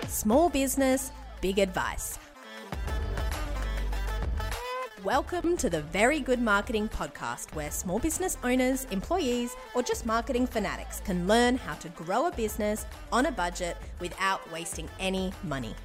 Small business, big advice. Welcome to the Very Good Marketing Podcast, where small business owners, employees, or just marketing fanatics can learn how to grow a business on a budget without wasting any money.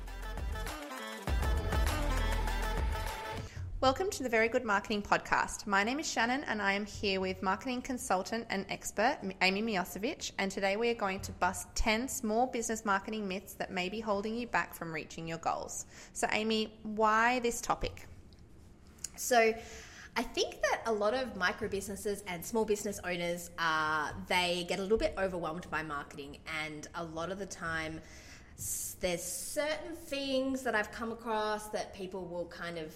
Welcome to the Very Good Marketing Podcast. My name is Shannon and I am here with marketing consultant and expert Amy Miosevich, and today we are going to bust 10 small business marketing myths that may be holding you back from reaching your goals. So Amy, why this topic? So I think that a lot of micro businesses and small business owners, they get a little bit overwhelmed by marketing, and a lot of the time there's certain things that I've come across that people will kind of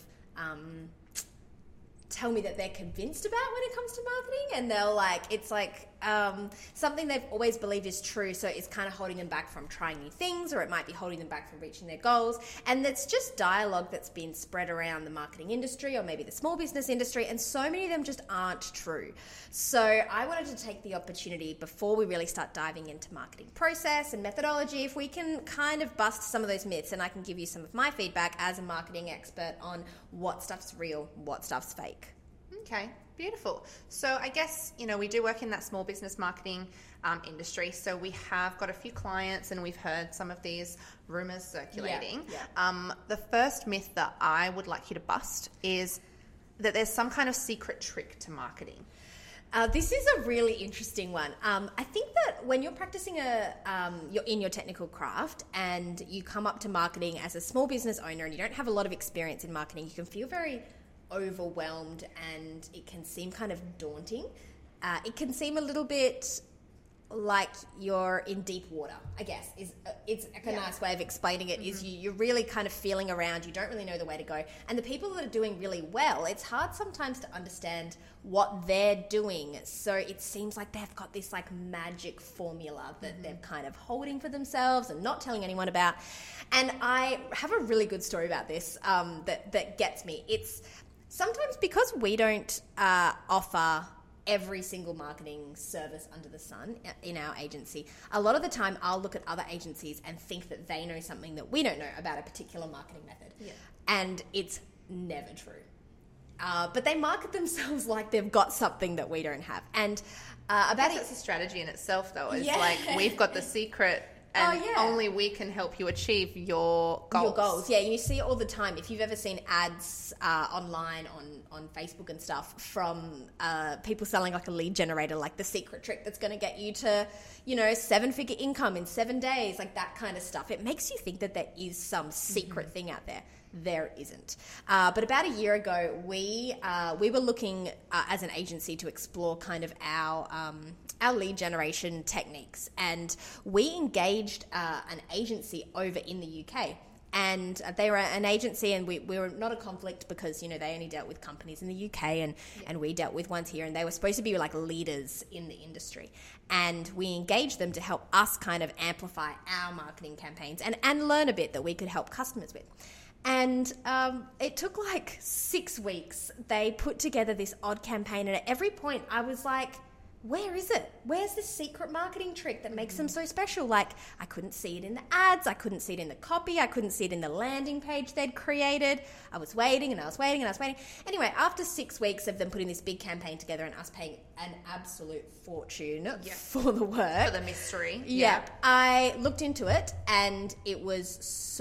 tell me that they're convinced about when it comes to marketing, and they'll it's something they've always believed is true, so it's kind of holding them back from trying new things, or it might be holding them back from reaching their goals. And it's just dialogue that's been spread around the marketing industry or maybe the small business industry, and so many of them just aren't true. So I wanted to take the opportunity, before we really start diving into marketing process and methodology, if we can kind of bust some of those myths, and I can give you some of my feedback as a marketing expert on what stuff's real, what stuff's fake. Okay, beautiful. So I guess, we do work in that small business marketing industry. So we have got a few clients and we've heard some of these rumors circulating. Yeah. The first myth that I would like you to bust is that there's some kind of secret trick to marketing. This is a really interesting one. I think that when you're practicing you're in your technical craft and you come up to marketing as a small business owner and you don't have a lot of experience in marketing, you can feel very overwhelmed and it can seem kind of daunting. It can seem a little bit like you're in deep water, I guess. It's a nice way of explaining it. Mm-hmm. Is you're really kind of feeling around, you don't really know the way to go. And the people that are doing really well, it's hard sometimes to understand what they're doing. So it seems like they've got this magic formula that they're kind of holding for themselves and not telling anyone about. And I have a really good story about this that gets me. It's sometimes because we don't offer every single marketing service under the sun in our agency, a lot of the time I'll look at other agencies and think that they know something that we don't know about a particular marketing method. Yeah. And it's never true. But they market themselves like they've got something that we don't have. And that's a strategy in itself, though. It's we've got the secret, and only we can help you achieve your goals. Your goals, yeah. You see it all the time. If you've ever seen ads online on Facebook and stuff from people selling a lead generator, the secret trick that's going to get you to, 7-figure income in 7 days, that kind of stuff. It makes you think that there is some secret thing out there. There isn't. But about a year ago, we were looking as an agency to explore kind of our lead generation techniques, and we engaged an agency over in the UK. And they were an agency, and we were not a conflict because, they only dealt with companies in the UK and we dealt with ones here, and they were supposed to be leaders in the industry. And we engaged them to help us kind of amplify our marketing campaigns and learn a bit that we could help customers with. And it took 6 weeks. They put together this odd campaign, and at every point I was like, where is it? Where's the secret marketing trick that makes them so special? I couldn't see it in the ads. I couldn't see it in the copy. I couldn't see it in the landing page they'd created. I was waiting and I was waiting and I was waiting. Anyway, after 6 weeks of them putting this big campaign together and us paying an absolute fortune for the work. For the mystery. Yeah. I looked into it, and it was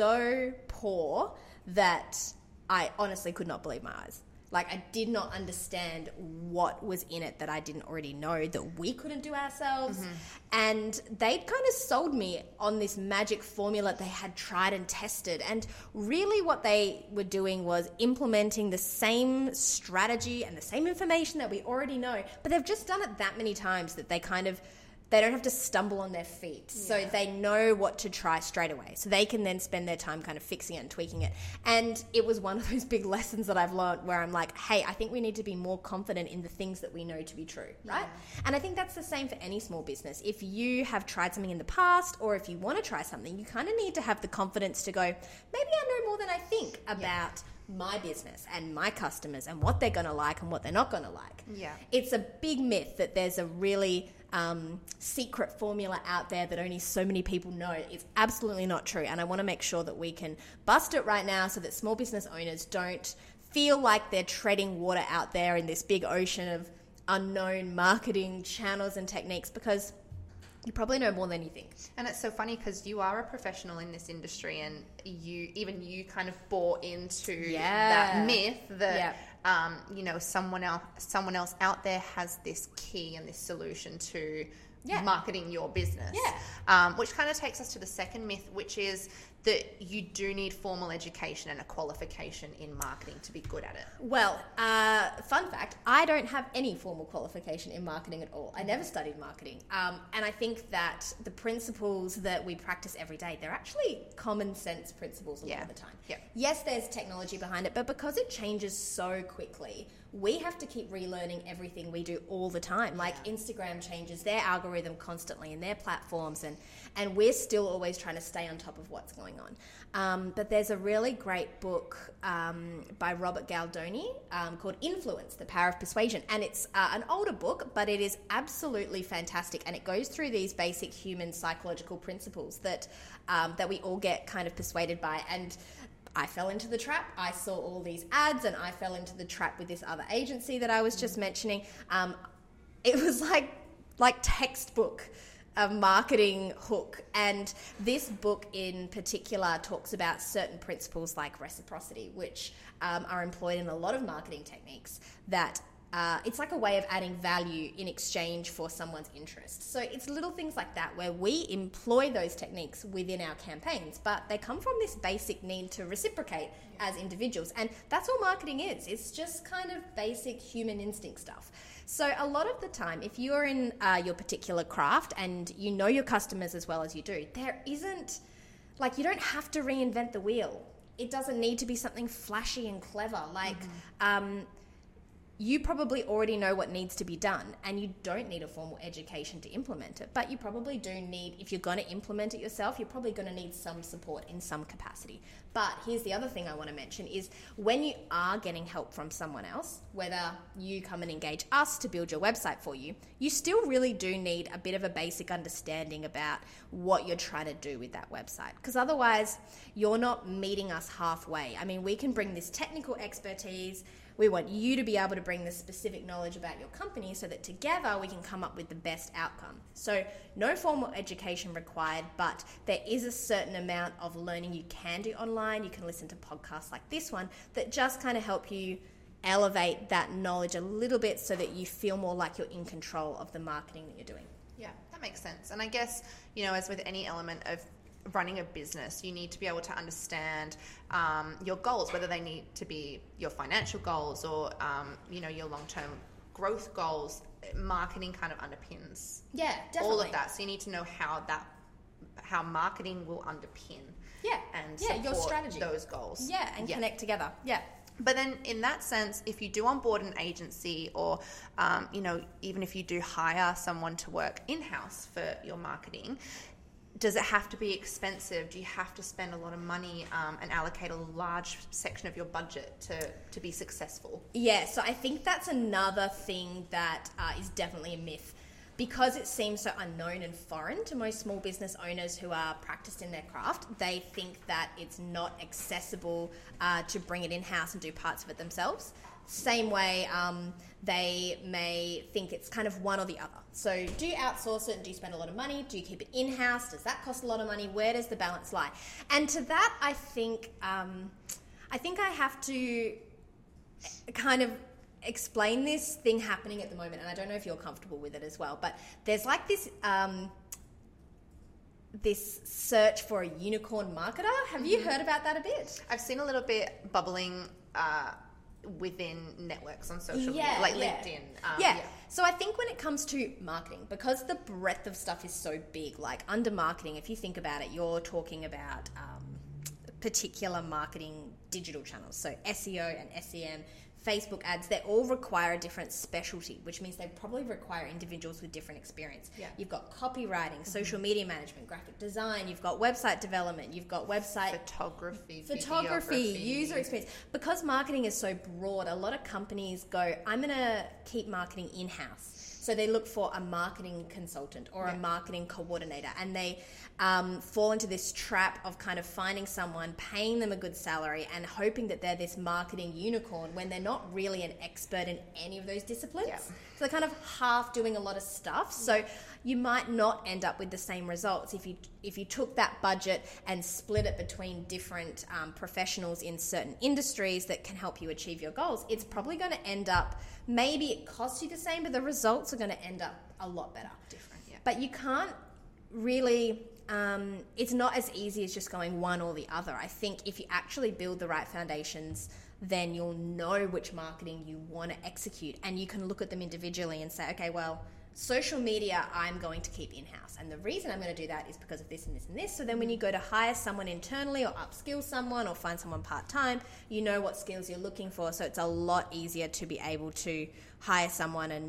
so poor that I honestly could not believe my eyes. I did not understand what was in it that I didn't already know that we couldn't do ourselves. Mm-hmm. And they'd kind of sold me on this magic formula they had tried and tested. And really what they were doing was implementing the same strategy and the same information that we already know. But they've just done it that many times that they don't have to stumble on their feet. Yeah. So they know what to try straight away. So they can then spend their time kind of fixing it and tweaking it. And it was one of those big lessons that I've learned where I'm like, hey, I think we need to be more confident in the things that we know to be true, right? Yeah. And I think that's the same for any small business. If you have tried something in the past, or if you want to try something, you kind of need to have the confidence to go, maybe I know more than I think about my business and my customers and what they're going to like and what they're not going to like. Yeah. It's a big myth that there's a really secret formula out there that only so many people know. It's absolutely not true. And I want to make sure that we can bust it right now so that small business owners don't feel like they're treading water out there in this big ocean of unknown marketing channels and techniques, because you probably know more than you think. And it's so funny because you are a professional in this industry, and you kind of bought into that myth that someone else out there has this key and this solution to marketing your business. Which kind of takes us to the second myth, which is that you do need formal education and a qualification in marketing to be good at it. Well, fun fact, I don't have any formal qualification in marketing at all. I never studied marketing. And I think that the principles that we practice every day, they're actually common sense principles a lot of the time. Yes, there's technology behind it, but because it changes so quickly, we have to keep relearning everything we do all the time. Like Instagram changes their algorithm constantly in their platforms, and we're still always trying to stay on top of what's going on. But there's a really great book by Robert Galdoni called Influence, The Power of Persuasion. And it's an older book, but it is absolutely fantastic. And it goes through these basic human psychological principles that we all get kind of persuaded by. And I fell into the trap. I saw all these ads, and I fell into the trap with this other agency that I was just mentioning. It was like textbook a marketing hook. And this book in particular talks about certain principles like reciprocity, which are employed in a lot of marketing techniques, that it's like a way of adding value in exchange for someone's interest. So it's little things like that where we employ those techniques within our campaigns, but they come from this basic need to reciprocate as individuals. And that's all marketing is. It's just kind of basic human instinct stuff. So a lot of the time, if you're in your particular craft and you know your customers as well as you do, there isn't, like, you don't have to reinvent the wheel. It doesn't need to be something flashy and clever. Like, you probably already know what needs to be done, and you don't need a formal education to implement it. But you probably do need, if you're going to implement it yourself, you're probably going to need some support in some capacity. But here's the other thing I want to mention is when you are getting help from someone else, whether you come and engage us to build your website for you, you still really do need a bit of a basic understanding about what you're trying to do with that website. Because otherwise, you're not meeting us halfway. I mean, we can bring this technical expertise. We want you to be able to bring the specific knowledge about your company so that together we can come up with the best outcome. So no formal education required, but there is a certain amount of learning you can do online. You can listen to podcasts like this one that just kind of help you elevate that knowledge a little bit so that you feel more like you're in control of the marketing that you're doing. Yeah, that makes sense. And I guess, as with any element of running a business, you need to be able to understand your goals, whether they need to be your financial goals or your long-term growth goals. Marketing kind of underpins all of that, so you need to know how marketing will underpin and support your strategy, those goals, and connect together. But then in that sense, if you do onboard an agency or, even if you do hire someone to work in-house for your marketing, does it have to be expensive? Do you have to spend a lot of money and allocate a large section of your budget to be successful? Yeah, so I think that's another thing that is definitely a myth. Because it seems so unknown and foreign to most small business owners who are practiced in their craft, they think that it's not accessible to bring it in-house and do parts of it themselves. Same way they may think it's kind of one or the other. So do you outsource it and do you spend a lot of money? Do you keep it in-house? Does that cost a lot of money? Where does the balance lie? And to that, I think I have to kind of explain this thing happening at the moment, and I don't know if you're comfortable with it as well, but there's like this this search for a unicorn marketer. Have you heard about that a bit? I've seen a little bit bubbling within networks on social media, like LinkedIn. So I think when it comes to marketing, because the breadth of stuff is so big, like under marketing, if you think about it, you're talking about particular marketing digital channels. So SEO and SEM, Facebook ads, they all require a different specialty, which means they probably require individuals with different experience. You've got copywriting, social media management, graphic design, you've got website development, you've got website photography, user experience. Because marketing is so broad, a lot of companies go, I'm going to keep marketing in-house. So they look for a marketing consultant or a marketing coordinator, and they fall into this trap of kind of finding someone, paying them a good salary and hoping that they're this marketing unicorn when they're not really an expert in any of those disciplines. So they're kind of half doing a lot of stuff. So you might not end up with the same results if you took that budget and split it between different professionals in certain industries that can help you achieve your goals. It's probably going to end up, maybe it costs you the same, but the results are going to end up a lot better. Different, yeah. But you can't really, it's not as easy as just going one or the other. I think if you actually build the right foundations, then you'll know which marketing you want to execute, and you can look at them individually and say, okay, well, social media I'm going to keep in-house, and the reason I'm going to do that is because of this and this and this. So then when you go to hire someone internally or upskill someone or find someone part-time, you know what skills you're looking for, so it's a lot easier to be able to hire someone and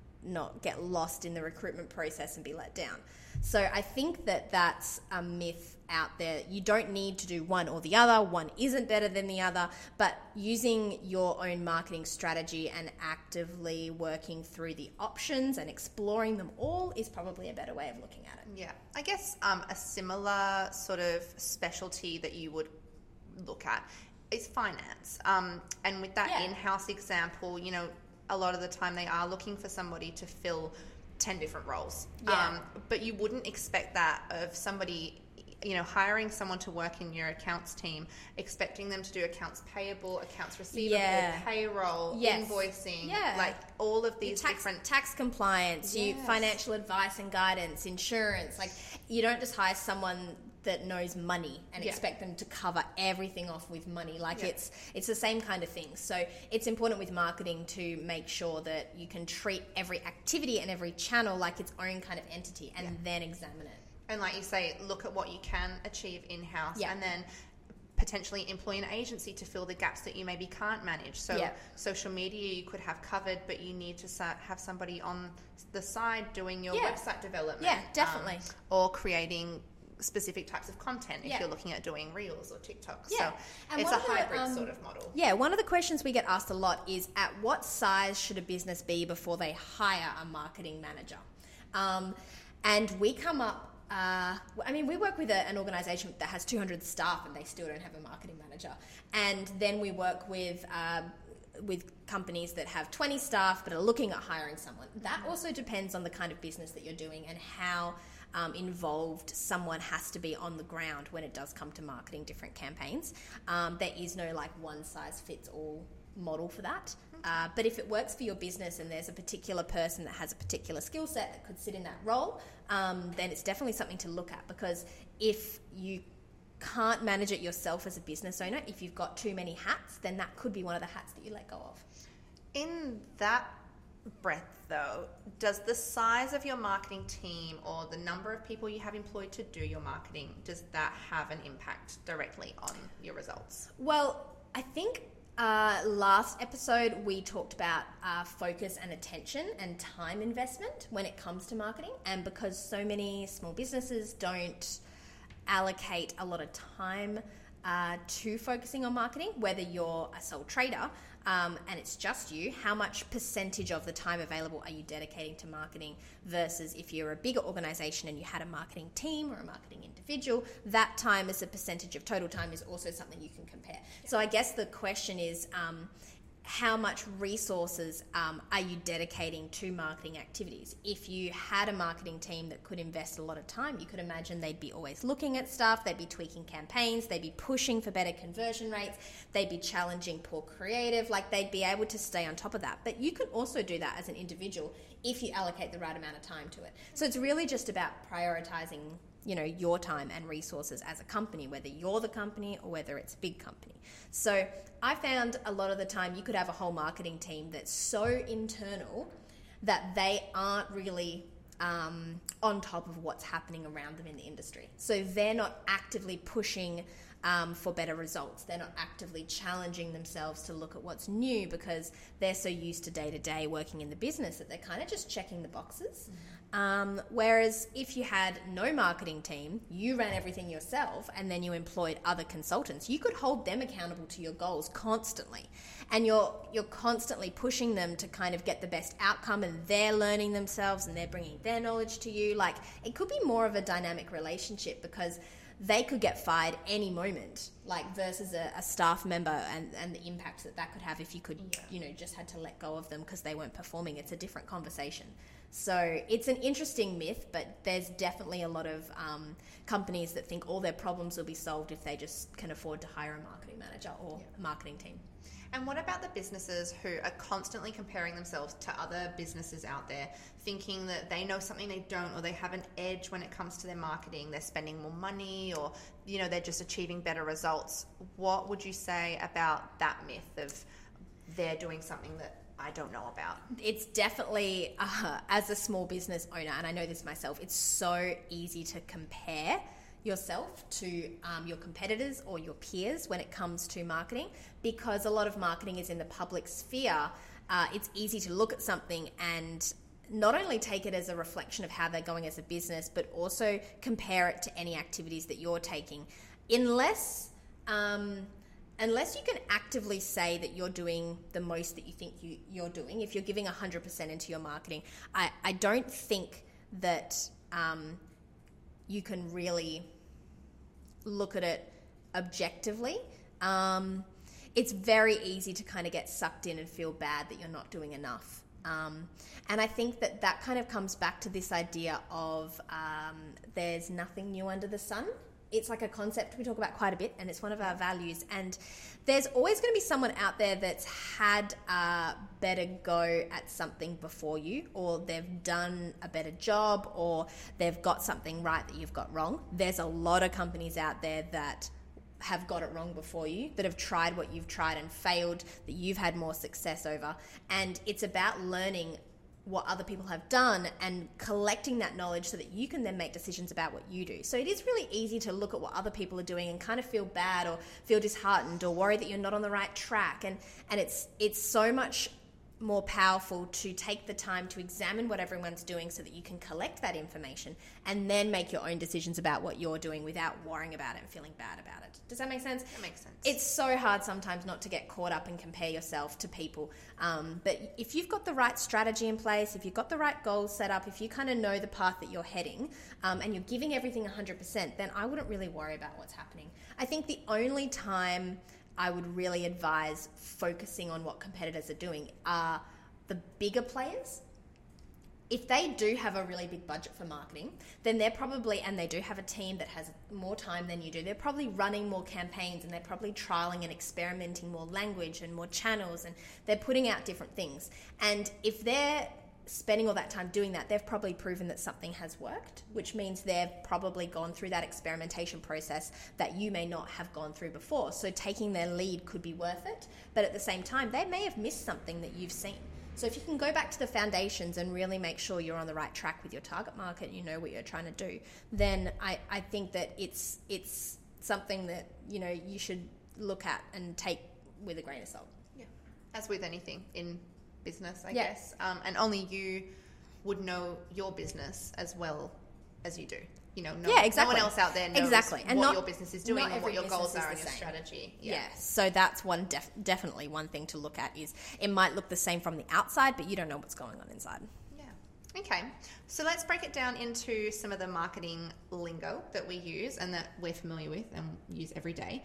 not get lost in the recruitment process and be let down. So I think that that's a myth out there. You don't need to do one or the other. One isn't better than the other, but using your own marketing strategy and actively working through the options and exploring them all is probably a better way of looking at it. Yeah. I guess a similar sort of specialty that you would look at is finance. And with that in-house example, you know, a lot of the time they are looking for somebody to fill 10 different roles. But you wouldn't expect that of somebody, you know, hiring someone to work in your accounts team, expecting them to do accounts payable, accounts receivable, payroll, invoicing, like all of these different tax compliance, financial advice and guidance, insurance. Like, you don't just hire someone that knows money and expect them to cover everything off with money. Like it's the same kind of thing. So it's important with marketing to make sure that you can treat every activity and every channel like its own kind of entity and then examine it. And like you say, look at what you can achieve in-house and then potentially employ an agency to fill the gaps that you maybe can't manage. So social media you could have covered, but you need to have somebody on the side doing your website development. Yeah, definitely. Or creating specific types of content if you're looking at doing Reels or TikTok. So and it's a hybrid sort of model. Yeah, one of the questions we get asked a lot is, at what size should a business be before they hire a marketing manager? And we come up, we work with an organisation that has 200 staff and they still don't have a marketing manager. And then we work with companies that have 20 staff but are looking at hiring someone. That also depends on the kind of business that you're doing and how involved someone has to be on the ground when it does come to marketing different campaigns. There is no like one size fits all model for that. But if it works for your business and there's a particular person that has a particular skill set that could sit in that role, then it's definitely something to look at, because if you can't manage it yourself as a business owner, if you've got too many hats, then that could be one of the hats that you let go of. In that breadth though, does the size of your marketing team or the number of people you have employed to do your marketing, does that have an impact directly on your results? Well, I think last episode we talked about focus and attention and time investment when it comes to marketing, and because so many small businesses don't allocate a lot of time to focusing on marketing, whether you're a sole trader and it's just you, how much percentage of the time available are you dedicating to marketing, versus if you're a bigger organization and you had a marketing team or a marketing individual, that time as a percentage of total time is also something you can compare. So I guess the question is, how much resources are you dedicating to marketing activities? If you had a marketing team that could invest a lot of time, you could imagine they'd be always looking at stuff, they'd be tweaking campaigns, they'd be pushing for better conversion rates, they'd be challenging poor creative, like they'd be able to stay on top of that. But you can also do that as an individual if you allocate the right amount of time to it. So it's really just about prioritizing, you know, your time and resources as a company, whether you're the company or whether it's a big company. So I found a lot of the time you could have a whole marketing team that's so internal that they aren't really on top of what's happening around them in the industry. So they're not actively pushing for better results. They're not actively challenging themselves to look at what's new, because they're so used to day-to-day working in the business that they're kind of just checking the boxes. Whereas if you had no marketing team, you ran everything yourself, and then you employed other consultants, you could hold them accountable to your goals constantly. And you're constantly pushing them to kind of get the best outcome, and they're learning themselves and they're bringing their knowledge to you. Like, it could be more of a dynamic relationship, because they could get fired any moment, like versus a staff member and the impact that could have if you could, just had to let go of them because they weren't performing. It's a different conversation. So it's an interesting myth, but there's definitely a lot of companies that think all their problems will be solved if they just can afford to hire a marketing manager or a marketing team. And what about the businesses who are constantly comparing themselves to other businesses out there, thinking that they know something they don't, or they have an edge when it comes to their marketing? They're spending more money, or they're just achieving better results. What would you say about that myth of they're doing something that I don't know about? It's definitely, as a small business owner, and I know this myself, it's so easy to compare yourself to your competitors or your peers when it comes to marketing, because a lot of marketing is in the public sphere. It's easy to look at something and not only take it as a reflection of how they're going as a business, but also compare it to any activities that you're taking. Unless you can actively say that you're doing the most that you think you're doing, if you're giving 100% into your marketing, I don't think that you can really look at it objectively. It's very easy to kind of get sucked in and feel bad that you're not doing enough. And I think that kind of comes back to this idea of there's nothing new under the sun. It's like a concept we talk about quite a bit, and it's one of our values. And there's always going to be someone out there that's had a better go at something before you, or they've done a better job, or they've got something right that you've got wrong. There's a lot of companies out there that have got it wrong before you, that have tried what you've tried and failed, that you've had more success over. And it's about learning what other people have done and collecting that knowledge so that you can then make decisions about what you do. So it is really easy to look at what other people are doing and kind of feel bad or feel disheartened or worry that you're not on the right track. And it's so much more powerful to take the time to examine what everyone's doing so that you can collect that information and then make your own decisions about what you're doing without worrying about it and feeling bad about it. Does that make sense? That makes sense. It's so hard sometimes not to get caught up and compare yourself to people. But if you've got the right strategy in place, if you've got the right goals set up, if you kind of know the path that you're heading, and you're giving everything 100%, then I wouldn't really worry about what's happening. I think the only time I would really advise focusing on what competitors are doing are the bigger players. If they do have a really big budget for marketing, then they're probably, and they do have a team that has more time than you do, they're probably running more campaigns, and they're probably trialing and experimenting more language and more channels, and they're putting out different things. And if they're spending all that time doing that, they've probably proven that something has worked, which means they've probably gone through that experimentation process that you may not have gone through before. So taking their lead could be worth it, but at the same time, they may have missed something that you've seen. So if you can go back to the foundations and really make sure you're on the right track with your target market, you know what you're trying to do, then I think that it's something that, you should look at and take with a grain of salt. Yeah, as with anything in business, I guess. And only you would know your business as well as you do. Exactly. No one else out there knows and what your business is doing and what your goals are and your same strategy. Yeah. So that's definitely one thing to look at. Is it might look the same from the outside, but you don't know what's going on inside. Yeah. Okay. So let's break it down into some of the marketing lingo that we use and that we're familiar with and use every day.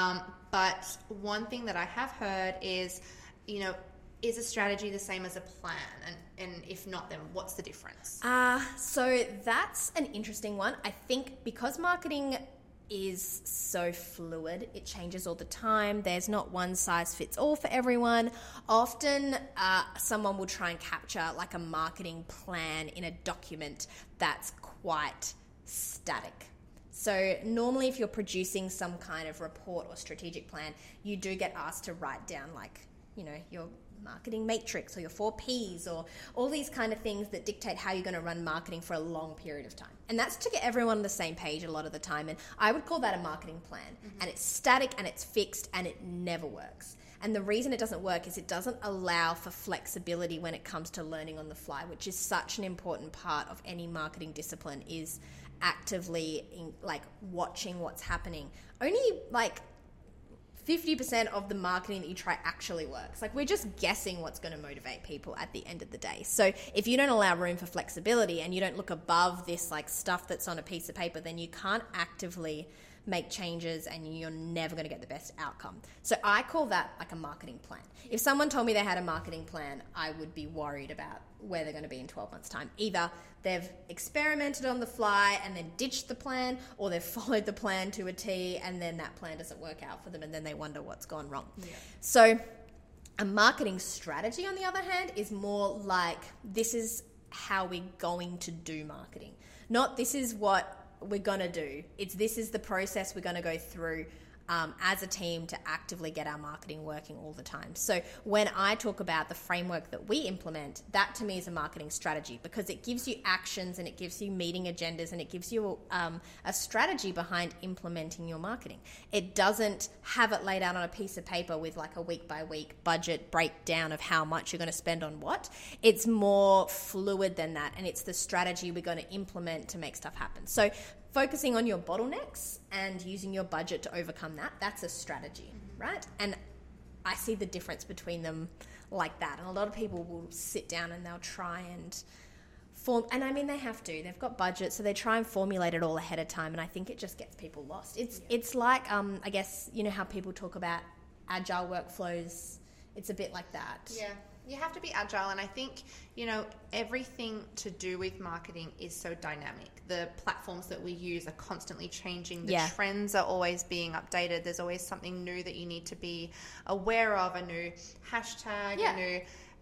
But one thing that I have heard is, is a strategy the same as a plan? And if not, then what's the difference? So that's an interesting one. I think because marketing is so fluid, it changes all the time. There's not one size fits all for everyone. Often someone will try and capture like a marketing plan in a document that's quite static. So normally if you're producing some kind of report or strategic plan, you do get asked to write down your marketing matrix or your 4 Ps or all these kind of things that dictate how you're going to run marketing for a long period of time. And that's to get everyone on the same page a lot of the time. And I would call that a marketing plan. Mm-hmm. And it's static and it's fixed and it never works. And the reason it doesn't work is it doesn't allow for flexibility when it comes to learning on the fly, which is such an important part of any marketing discipline, is actively watching what's happening. Only 50% of the marketing that you try actually works. We're just guessing what's going to motivate people at the end of the day. So if you don't allow room for flexibility and you don't look above this stuff that's on a piece of paper, then you can't actively make changes and you're never going to get the best outcome. So I call that a marketing plan. If someone told me they had a marketing plan, I would be worried about where they're going to be in 12 months' time. Either they've experimented on the fly and then ditched the plan, or they've followed the plan to a T and then that plan doesn't work out for them and then they wonder what's gone wrong. Yeah. So a marketing strategy, on the other hand, is more this is how we're going to do marketing. Not this is what we're going to do. This is the process we're going to go through as a team to actively get our marketing working all the time. So when I talk about the framework that we implement, that to me is a marketing strategy, because it gives you actions and it gives you meeting agendas and it gives you a strategy behind implementing your marketing. It doesn't have it laid out on a piece of paper with a week by week budget breakdown of how much you're going to spend on what. It's more fluid than that, and it's the strategy we're going to implement to make stuff happen. So focusing on your bottlenecks and using your budget to overcome that's a strategy, right? And I see the difference between them like that. And a lot of people will sit down and they'll try and form, and I mean, they have to. They've got budget, so they try and formulate it all ahead of time, and I think it just gets people lost. It's like, I guess, how people talk about agile workflows. It's a bit like that. Yeah. You have to be agile, and I think, everything to do with marketing is so dynamic. The platforms that we use are constantly changing. The trends are always being updated. There's always something new that you need to be aware of, a new hashtag, a new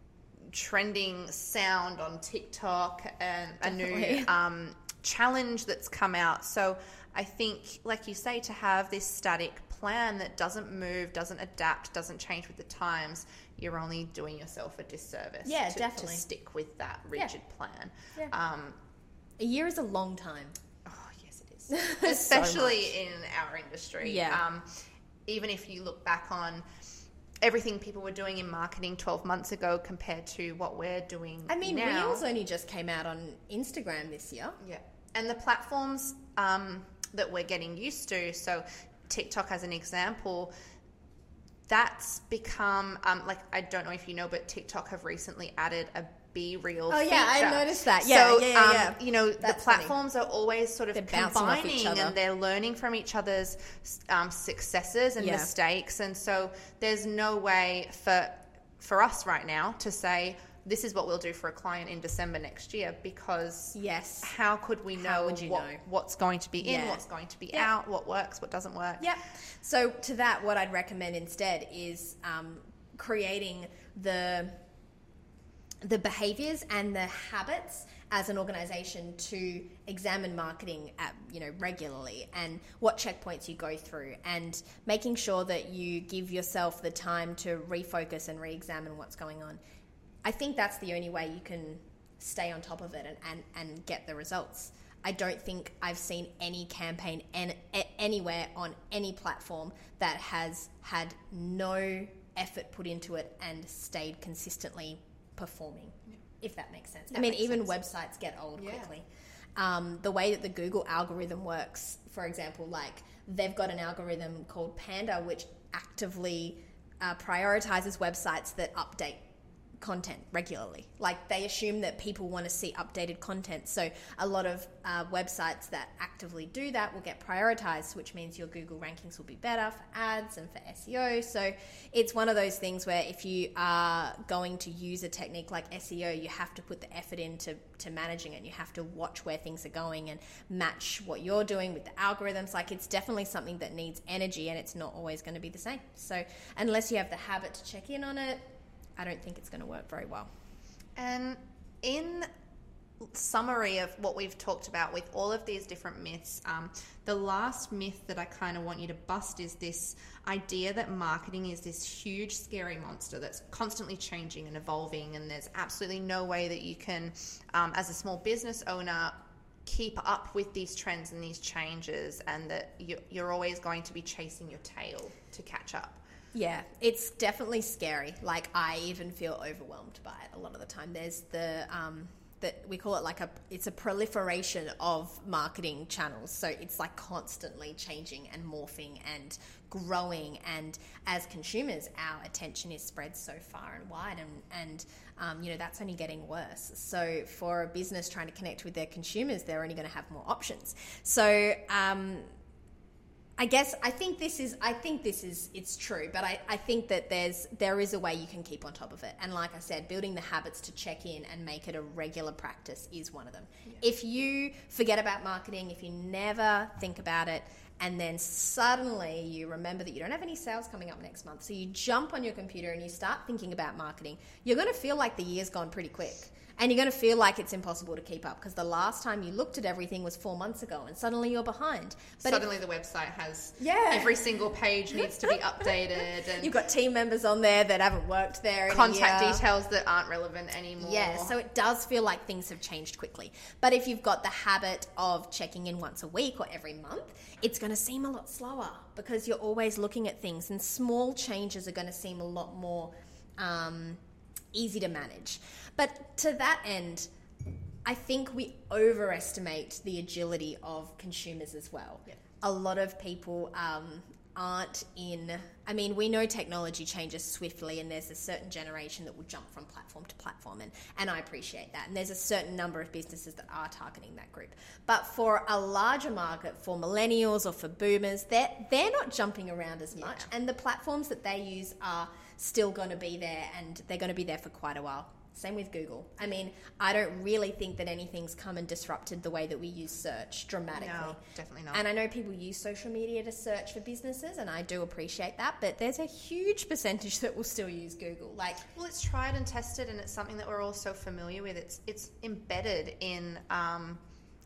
trending sound on TikTok, and Definitely. A new challenge that's come out. So I think, like you say, to have this static plan that doesn't move, doesn't adapt, doesn't change with the times, you're only doing yourself a disservice to stick with that rigid plan. Yeah. A year is a long time. Oh, yes, it is. Especially in our industry. Yeah. Even if you look back on everything people were doing in marketing 12 months ago compared to what we're doing now. Reels only just came out on Instagram this year. Yeah. And the platforms that we're getting used to, so TikTok as an example, that's become I don't know if you know, but TikTok have recently added a BeReal feature. I noticed that. Yeah, so, the platforms are always sort of combining and they're learning from each other's successes and mistakes, and so there's no way for us right now to say this is what we'll do for a client in December next year, because how could we know what's going to be in, what's going to be out, what works, what doesn't work? Yeah. So to that, what I'd recommend instead is creating the behaviors and the habits as an organization to examine marketing regularly, and what checkpoints you go through, and making sure that you give yourself the time to refocus and re-examine what's going on. I think that's the only way you can stay on top of it and get the results. I don't think I've seen any campaign anywhere on any platform that has had no effort put into it and stayed consistently performing, if that makes sense. Even websites get old quickly. The way that the Google algorithm works, for example, they've got an algorithm called Panda, which actively prioritizes websites that update content regularly. They assume that people want to see updated content, so a lot of websites that actively do that will get prioritized, which means your Google rankings will be better for ads and for SEO. So it's one of those things where if you are going to use a technique like SEO, you have to put the effort into managing it, and you have to watch where things are going and match what you're doing with the algorithms. It's definitely something that needs energy, and it's not always going to be the same. So unless you have the habit to check in on it, I don't think it's going to work very well. And in summary of what we've talked about with all of these different myths, the last myth that I kind of want you to bust is this idea that marketing is this huge, scary monster that's constantly changing and evolving, and there's absolutely no way that you can, as a small business owner, keep up with these trends and these changes, and that you're always going to be chasing your tail to catch up. Yeah, it's definitely scary. Like, I even feel overwhelmed by it a lot of the time. There's that we call it it's a proliferation of marketing channels. So it's like constantly changing and morphing and growing. And as consumers, our attention is spread so far and wide, and that's only getting worse. So for a business trying to connect with their consumers, they're only going to have more options. So I think it's true, but I think that there is a way you can keep on top of it. And like I said, building the habits to check in and make it a regular practice is one of them. Yeah. If you forget about marketing, if you never think about it, and then suddenly you remember that you don't have any sales coming up next month, so you jump on your computer and you start thinking about marketing, you're going to feel like the year's gone pretty quick. And you're going to feel like it's impossible to keep up because the last time you looked at everything was 4 months ago, and suddenly you're behind. But suddenly the website has every single page needs to be updated, and you've got team members on there that haven't worked there in contact details that aren't relevant anymore. Yeah, so it does feel like things have changed quickly. But if you've got the habit of checking in once a week or every month, it's going to seem a lot slower because you're always looking at things, and small changes are going to seem a lot more easy to manage. But to that end, I think we overestimate the agility of consumers as well. Yeah. A lot of people we know technology changes swiftly, and there's a certain generation that will jump from platform to platform, and I appreciate that. And there's a certain number of businesses that are targeting that group. But for a larger market, for millennials or for boomers, they're not jumping around as much, and the platforms that they use are still going to be there, and they're going to be there for quite a while. Same with Google. I don't really think that anything's come and disrupted the way that we use search dramatically. No, definitely not. And I know people use social media to search for businesses, and I do appreciate that, but there's a huge percentage that will still use Google. Well, it's tried and tested, and it's something that we're all so familiar with. It's embedded in, I'm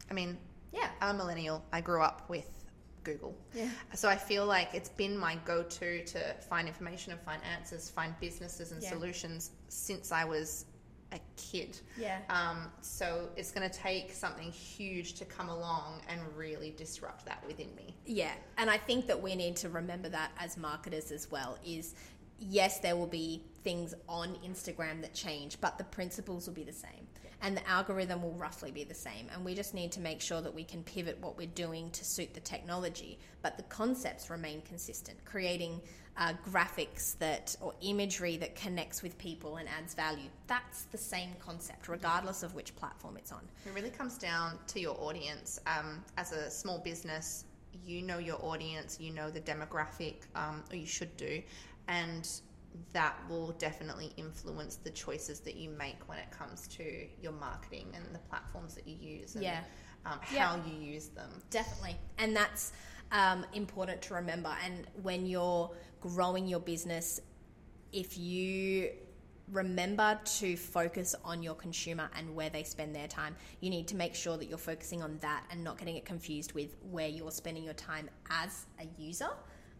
a millennial. I grew up with Google. Yeah. So I feel like it's been my go-to to find information and find answers, find businesses and solutions since I was a kid. Yeah. So it's going to take something huge to come along and really disrupt that within me. Yeah. And I think that we need to remember that as marketers as well is, yes, there will be things on Instagram that change, but the principles will be the same. And the algorithm will roughly be the same. And we just need to make sure that we can pivot what we're doing to suit the technology, but the concepts remain consistent, creating graphics or imagery that connects with people and adds value. That's the same concept, regardless of which platform it's on. It really comes down to your audience. As a small business, you know your audience, you know the demographic, or you should do, and that will definitely influence the choices that you make when it comes to your marketing and the platforms that you use and how you use them. Definitely. And that's important to remember. And when you're growing your business, if you remember to focus on your consumer and where they spend their time, you need to make sure that you're focusing on that and not getting it confused with where you're spending your time as a user.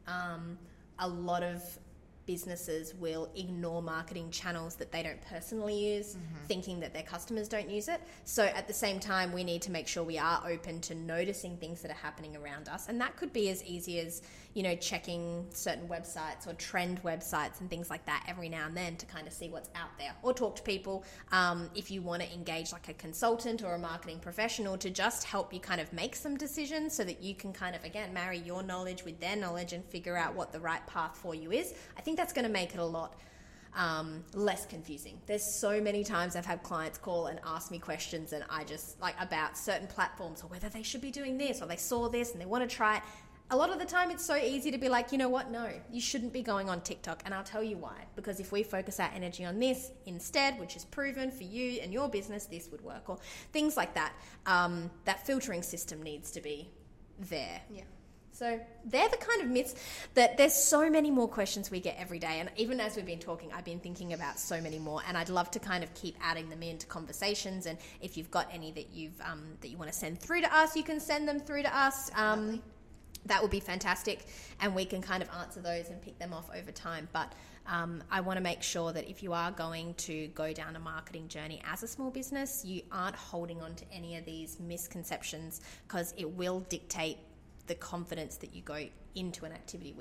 A lot of businesses will ignore marketing channels that they don't personally use, thinking that their customers don't use it. So at the same time, we need to make sure we are open to noticing things that are happening around us. And that could be as easy as, checking certain websites or trend websites and things like that every now and then to kind of see what's out there, or talk to people. If you want to engage like a consultant or a marketing professional to just help you kind of make some decisions so that you can kind of, again, marry your knowledge with their knowledge and figure out what the right path for you is. I think that's going to make it a lot less confusing. There's so many times I've had clients call and ask me questions, and I just about certain platforms or whether they should be doing this, or they saw this and they want to try it. A lot of the time it's so easy to be like, you know what? No, you shouldn't be going on TikTok. And I'll tell you why. Because if we focus our energy on this instead, which is proven for you and your business, this would work, or things like that. That filtering system needs to be there. Yeah. So they're the kind of myths that there's so many more questions we get every day. And even as we've been talking, I've been thinking about so many more, and I'd love to kind of keep adding them into conversations. And if you've got any that you want to send through to us, you can send them through to us. That would be fantastic. And we can kind of answer those and pick them off over time. But I want to make sure that if you are going to go down a marketing journey as a small business, you aren't holding on to any of these misconceptions, because it will dictate the confidence that you go into an activity with.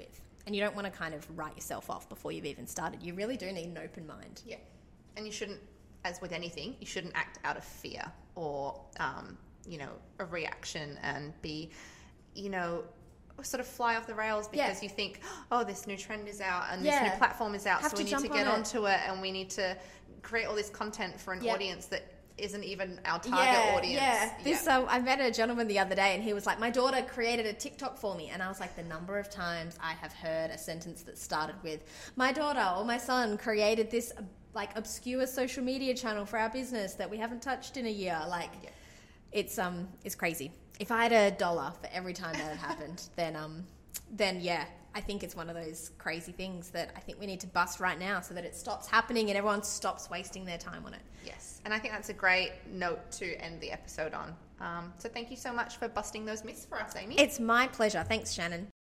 And you don't want to kind of write yourself off before you've even started. You really do need an open mind. Yeah. And you shouldn't, as with anything, you shouldn't act out of fear or, a reaction and be, sort of fly off the rails because you think, oh, this new trend is out and this new platform is out, so we need to get onto it and we need to create all this content for an audience that isn't even our target audience. I met a gentleman the other day and he was like, my daughter created a TikTok for me. And I was like, the number of times I have heard a sentence that started with, my daughter or my son created this like obscure social media channel for our business that we haven't touched in a year. Like it's crazy. If I had $1 for every time that had happened, then I think it's one of those crazy things that I think we need to bust right now so that it stops happening and everyone stops wasting their time on it. Yes, and I think that's a great note to end the episode on. So thank you so much for busting those myths for us, Amy. It's my pleasure. Thanks, Shannon.